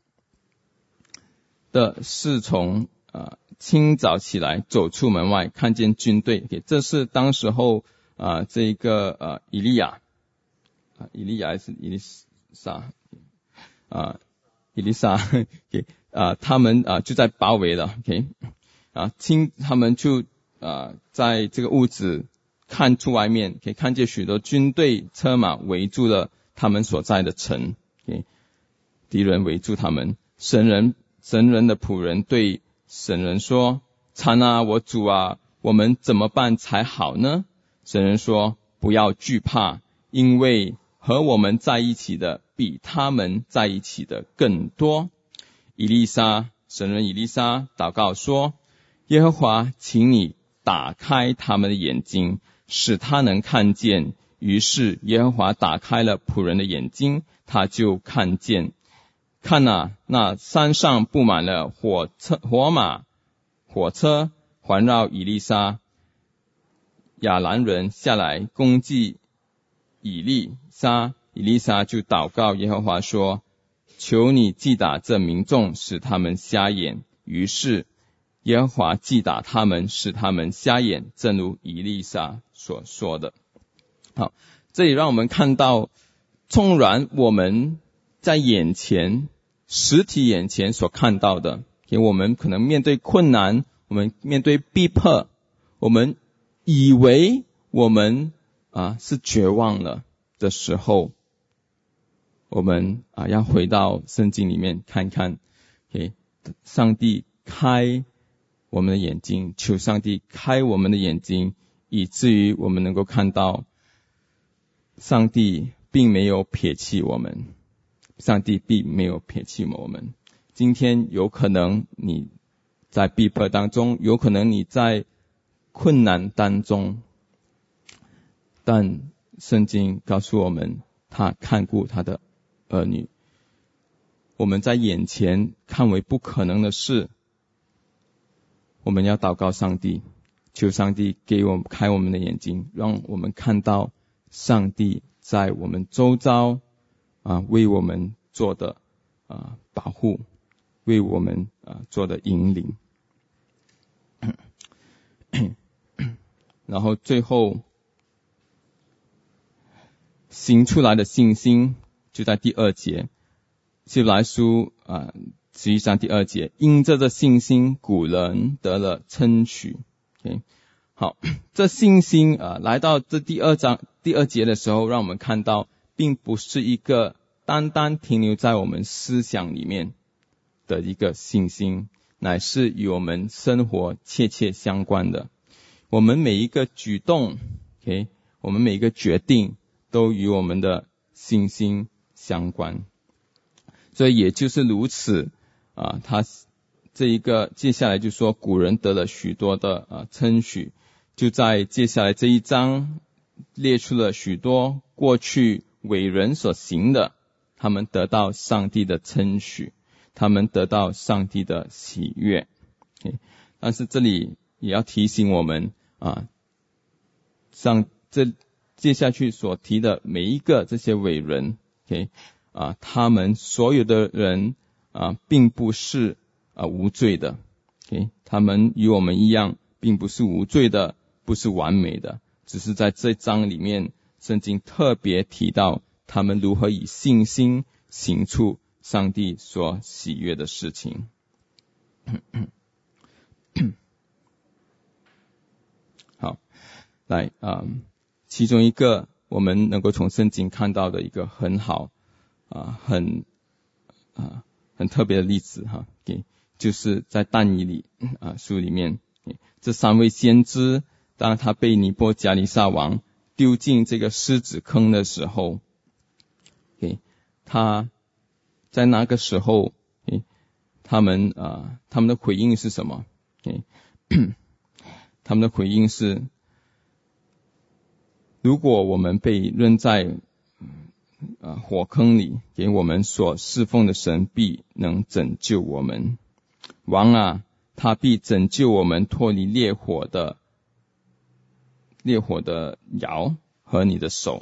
的侍从清早起来走出门外，看见军队，这是当时候这个以利亚还是以利沙他们就在包围了，他们就在这个屋子看出外面，可以看见许多军队车马围住了他们所在的城，敌人围住他们。神人的仆人对神人说，参啊，我主啊，我们怎么办才好呢？神人说，不要惧怕，因为和我们在一起的比他们在一起的更多。神人以利沙祷告说，耶和华，请你打开他们的眼睛，使他能看见。于是耶和华打开了仆人的眼睛，他就看见。看啊，那山上布满了火车环绕以利沙。亚兰人下来攻击以利沙，以利沙就祷告耶和华说，求你击打这民众，使他们瞎眼。于是耶和华击打他们，使他们瞎眼，正如以利沙所说的。好，这里让我们看到，纵然我们在实体眼前所看到的，我们可能面对困难，我们面对逼迫，我们以为我们是绝望了的时候，我们要回到圣经里面看看，上帝开我们的眼睛，求上帝开我们的眼睛，以至于我们能够看到上帝并没有撇弃我们，上帝并没有撇弃我们。今天有可能你在逼迫当中，有可能你在困难当中，但圣经告诉我们，他看顾他的儿女。我们在眼前看为不可能的事，我们要祷告上帝， 求上帝开我们的眼睛，让我们看到上帝在我们周遭为我们做的保护，为我们做的引领。然后最后行出来的信心就在第2节，希伯来书11章第2节，因着这信心古人得了称许。Okay? 好，这信心来到这第2节的时候，让我们看到并不是一个单单停留在我们思想里面的一个信心，乃是与我们生活切切相关的。我们每一个举动 okay? 我们每一个决定都与我们的信心相关。所以也就是如此他这一个接下来就说古人得了许多的称许，就在接下来这一章列出了许多过去伟人所行的，他们得到上帝的称许，他们得到上帝的喜悦。Okay? 但是这里也要提醒我们这接下去所提的每一个这些伟人 okay? 他们所有的人并不是无罪的 okay? 他们与我们一样并不是无罪的，不是完美的，只是在这章里面圣经特别提到他们如何以信心行出上帝所喜悦的事情。好，来其中一个我们能够从圣经看到的一个很好很特别的例子就是在但以理书里面，这3位先知当他被尼波加尼撒王丢进这个狮子坑的时候，他在那个时候他们的回应是什么？他们的回应是，如果我们被扔在火坑里，给我们所侍奉的神必能拯救我们。王他必拯救我们脱离烈火的窑和你的手。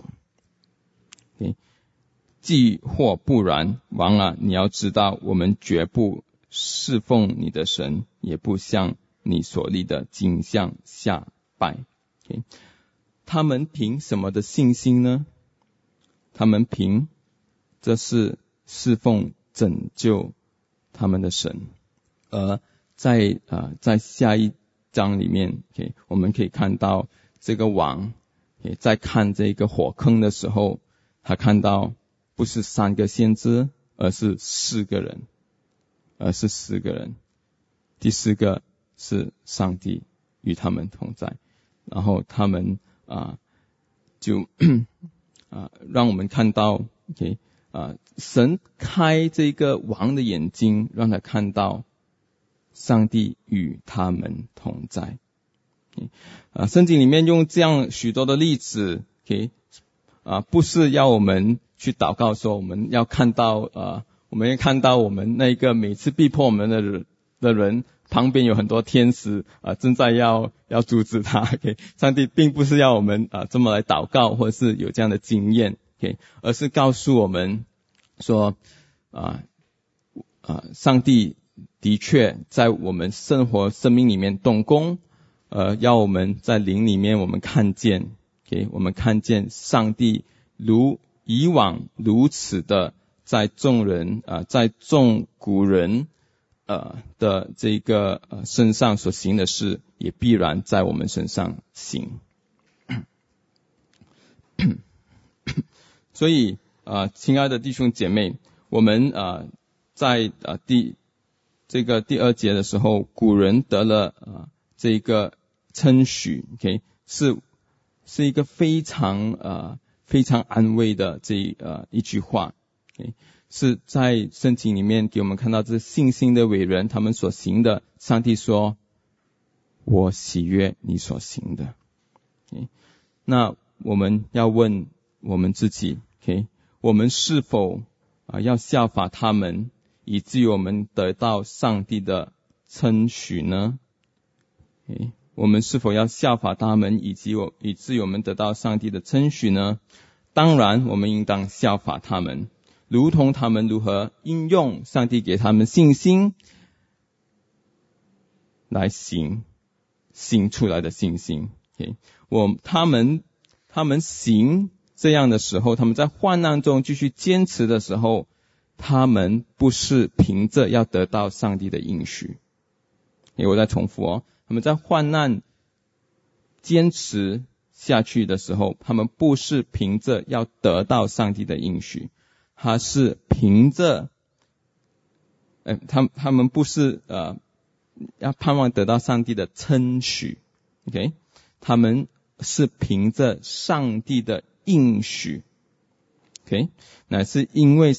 既或不然，王你要知道，我们绝不侍奉你的神，也不向你所立的景象下拜。他们凭什么的信心呢？他们凭这是侍奉拯救他们的神。而在下一章里面我们可以看到这个王在看这个火坑的时候，他看到不是3个先知，而是4个人，第4个是上帝与他们同在。然后他们就让我们看到神开这个王的眼睛，让他看到上帝与他们同在。圣经里面用这样许多的例子不是要我们去祷告说我们要看到我们那个每次逼迫我们的人旁边有很多天使正在要阻止他。上帝并不是要我们这么来祷告，或者是有这样的经验，而是告诉我们说上帝的确在我们生命里面动工，要我们在灵里面我们看见我们看见上帝如以往如此的在众人在众古人的这个身上所行的事，也必然在我们身上行。所以亲爱的弟兄姐妹，我们在第2节的时候，古人得了这个称许是一个非常安慰的一句话是在圣经里面给我们看到这信心的伟人他们所行的。上帝说我喜悦你所行的。那我们要问我们自己我们是否要效法他们，以至于我们得到上帝的称许呢？ 我们是否要效法他们，以至于我们得到上帝的称许呢？当然，我们应当效法他们，如同他们如何应用上帝给他们信心来行出来的信心。他们行这样的时候，他们在患难中继续坚持的时候，他们不是凭着要得到上帝的应许。我再重复他们在患难坚持下去的时候，他们不是凭着要得到上帝的应许，他是凭着他们不是要盼望得到上帝的称许。他们是凭着上帝的应许。乃是因为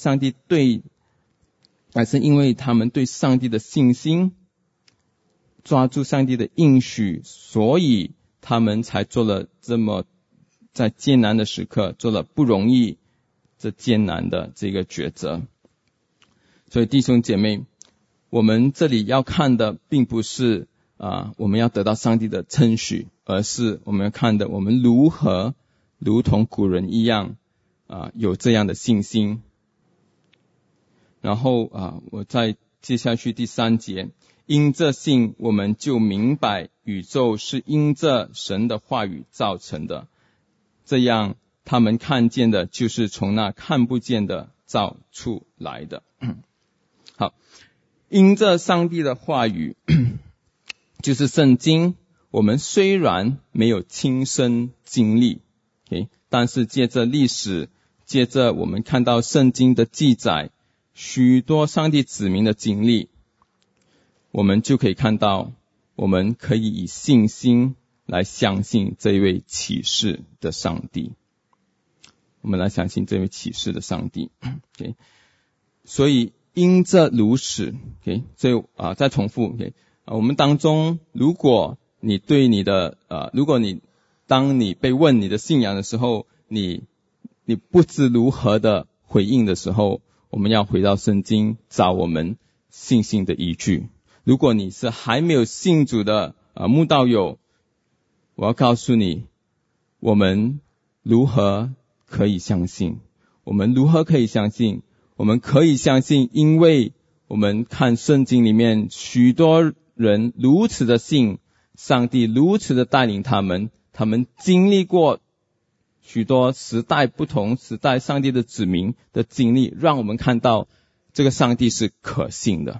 他们对上帝的信心，抓住上帝的应许，所以他们才做了这么在艰难的时刻做了不容易这艰难的这个抉择。所以弟兄姐妹，我们这里要看的并不是我们要得到上帝的称许，而是我们要看的我们如何如同古人一样有这样的信心。然后我再接下去第3节，因这信我们就明白宇宙是因着神的话语造成的，这样他们看见的就是从那看不见的造出来的。好，因着上帝的话语就是圣经，我们虽然没有亲身经历但是借着历史，借着我们看到圣经的记载，许多上帝子民的经历，我们就可以看到，我们可以以信心来相信这位启示的上帝。我们来相信这位启示的上帝。所以因着如此，所以再重复，我们当中，如果你对你的当你被问你的信仰的时候，你不知如何的回应的时候，我们要回到圣经找我们信心的依据。如果你是还没有信主的慕道友，我要告诉你，我们如何可以相信？我们如何可以相信？我们可以相信，因为我们看圣经里面许多人如此的信，上帝如此的带领他们经历过许多不同时代上帝的子民的经历，让我们看到这个上帝是可信的。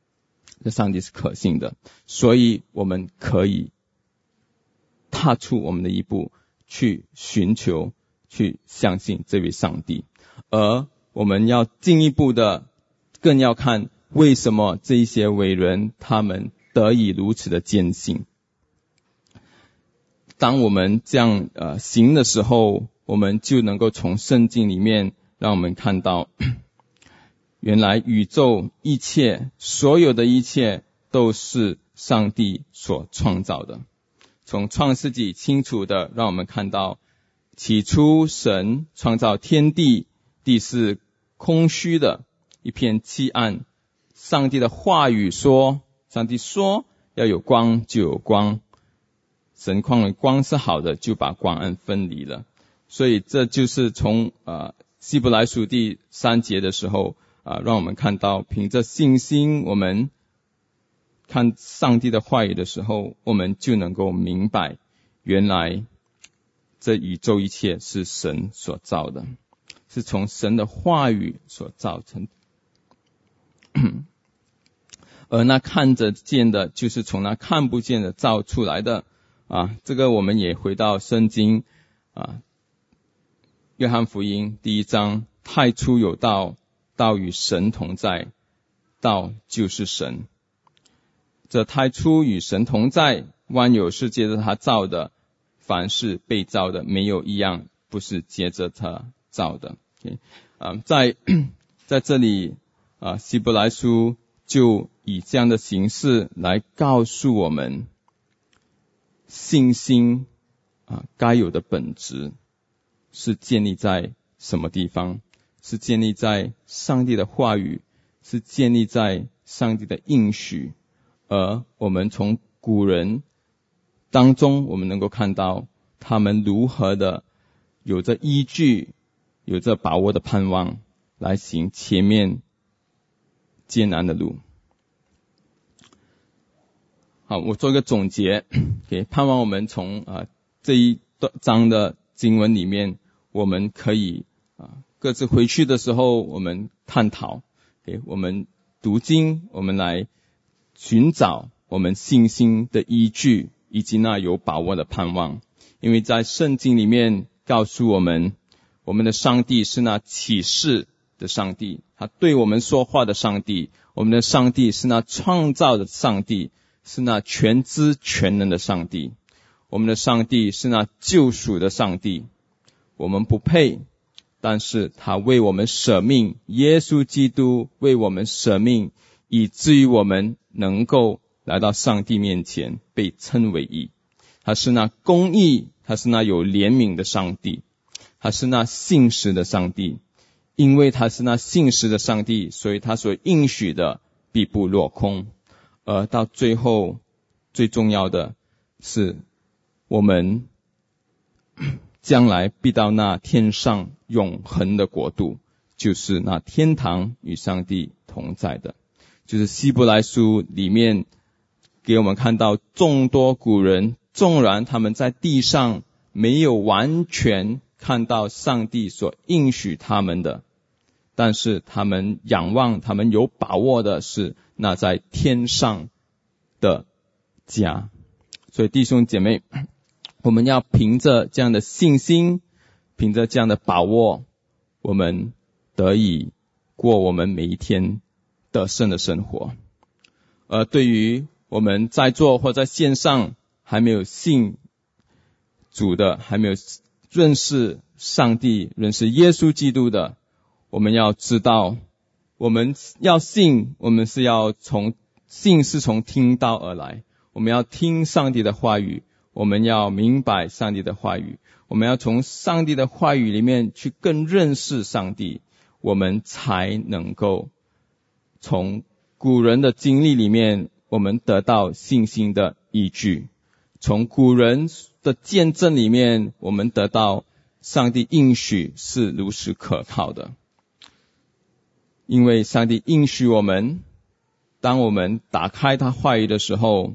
所以我们可以踏出我们的一步，去寻求，去相信这位上帝。而我们要进一步的，更要看为什么这一些伟人他们得以如此的坚信。当我们这样行的时候，我们就能够从圣经里面让我们看到，原来宇宙一切，所有的一切都是上帝所创造的。从创世纪清楚的让我们看到，起初神创造天地，地是空虚的，一片漆暗。上帝的话语说，上帝说要有光就有光，神况为光是好的，就把光暗分离了。所以这就是从希伯来书第3节的时候让我们看到，凭着信心，我们看上帝的话语的时候，我们就能够明白，原来这宇宙一切是神所造的，是从神的话语所造成的。而那看得见的，就是从那看不见的造出来的这个我们也回到圣经约翰福音第1章，太初有道，道与神同在，道就是神。这太初与神同在，万有是借着他造的，凡是被造的，没有一样不是借着他造的。在这里希伯来书就以这样的形式来告诉我们，信心该有的本质是建立在什么地方？是建立在上帝的话语，是建立在上帝的应许。而我们从古人当中，我们能够看到他们如何的有着依据，有着把握的盼望来行前面艰难的路。好，我做一个总结，盼望我们从这一章的经文里面，我们可以各自回去的时候，我们探讨，我们读经，我们来寻找我们信心的依据，以及那有把握的盼望。因为在圣经里面告诉我们，我们的上帝是那启示的上帝，他对我们说话的上帝，我们的上帝是那创造的上帝，是那全知全能的上帝，我们的上帝是那救赎的上帝。我们不配，但是他为我们舍命，耶稣基督为我们舍命，以至于我们能够来到上帝面前被称为义。他是那公义，他是那有怜悯的上帝，他是那信实的上帝。因为他是那信实的上帝，所以他所应许的必不落空。而到最后最重要的是，我们将来必到那天上永恒的国度，就是那天堂与上帝同在的。就是希伯来书里面给我们看到，众多古人纵然他们在地上没有完全看到上帝所应许他们的，但是他们仰望，他们有把握的是那在天上的家。所以弟兄姐妹，我们要凭着这样的信心，凭着这样的把握，我们得以过我们每一天得胜的生活。而对于我们在座或在线上还没有信主的，还没有认识上帝，认识耶稣基督的，我们要知道，我们要信，我们是要信是从听到而来，我们要听上帝的话语，我们要明白上帝的话语，我们要从上帝的话语里面去更认识上帝，我们才能够从古人的经历里面，我们得到信心的依据，从古人的见证里面，我们得到上帝应许是如实可靠的。因为上帝应许我们，当我们打开他话语的时候，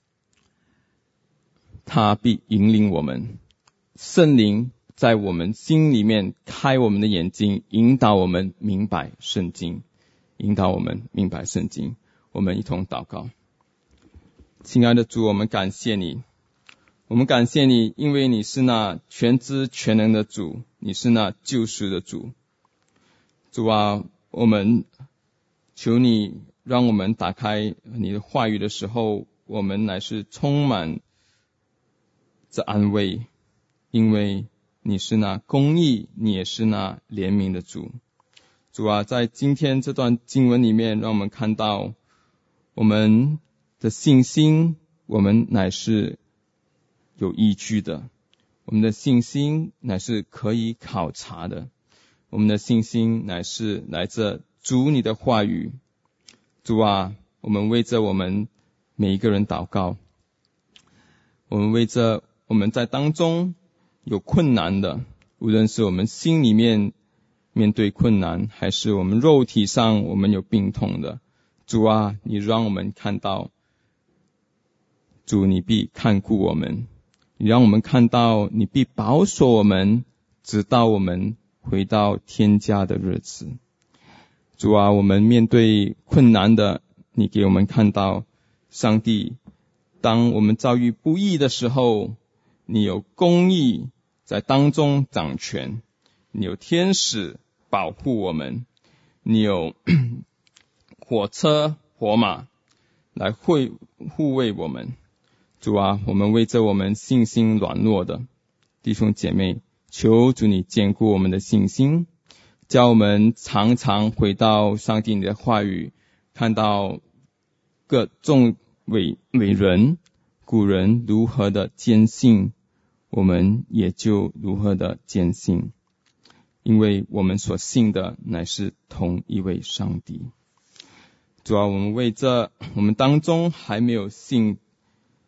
他必引领我们，圣灵在我们心里面开我们的眼睛，引导我们明白圣经，引导我们明白圣经。我们一同祷告。亲爱的主，我们感谢你，我们感谢你，因为你是那全知全能的主，你是那救赎的主。主啊，我们求你让我们打开你的话语的时候，我们乃是充满着安慰，因为你是那公义，你也是那怜悯的主。主啊，在今天这段经文里面，让我们看到我们的信心，我们乃是有依据的，我们的信心乃是可以考察的，我们的信心乃是来自主你的话语。主啊，我们为着我们每一个人祷告，我们为着我们在当中有困难的，无论是我们心里面面对困难，还是我们肉体上我们有病痛的，主啊，你让我们看到，主你必看顾我们，你让我们看到你必保守我们，直到我们回到天家的日子。主啊，我们面对困难的，你给我们看到，上帝，当我们遭遇不义的时候，你有公义在当中掌权，你有天使保护我们，你有火车火马来护卫我们。主啊，我们为着我们信心软弱的弟兄姐妹，求主你坚固我们的信心，叫我们常常回到上帝你的话语，看到各众伟人古人如何的坚信，我们也就如何的坚信，因为我们所信的乃是同一位上帝。主啊，我们为着我们当中还没有信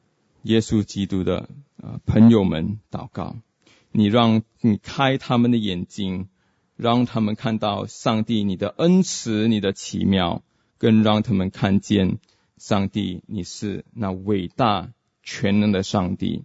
耶稣基督的朋友们祷告，你开他们的眼睛，让他们看到上帝你的恩慈，你的奇妙，更让他们看见上帝你是那伟大全能的上帝。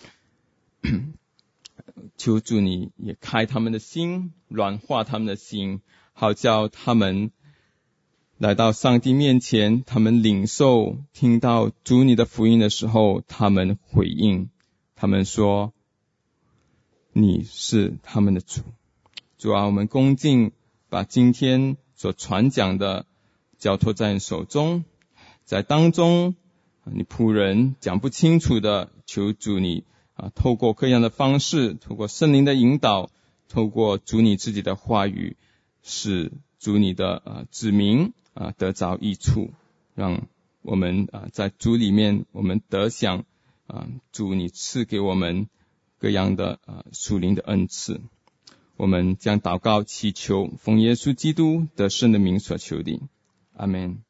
求主你也开他们的心，软化他们的心，好叫他们来到上帝面前，他们领受听到主你的福音的时候，他们回应，他们说你是他们的主。主啊，我们恭敬把今天所传讲的交托在你手中，在当中你仆人讲不清楚的，求主你透过各样的方式，透过圣灵的引导，透过主你自己的话语，使主你的子民得着益处，让我们在主里面我们得享主你赐给我们各样的属灵的恩赐。我们将祷告祈求，奉耶稣基督得胜的名所求的，阿们。